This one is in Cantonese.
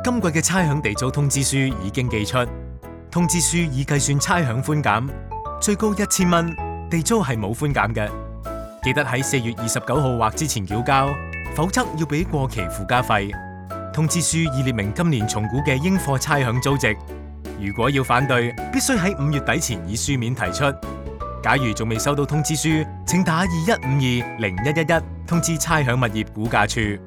今季嘅差餉地租通知書已經寄出，通知書已計算差餉寬減，最高1000蚊，地租係冇寬減嘅。記得喺4月29號或之前繳交，否則要俾過期附加費。通知書已列明今年重估嘅應課差餉租值。如果要反對，必須喺5月底前以書面提出。假如仲未收到通知書，請打21520111通知差餉物業估價處。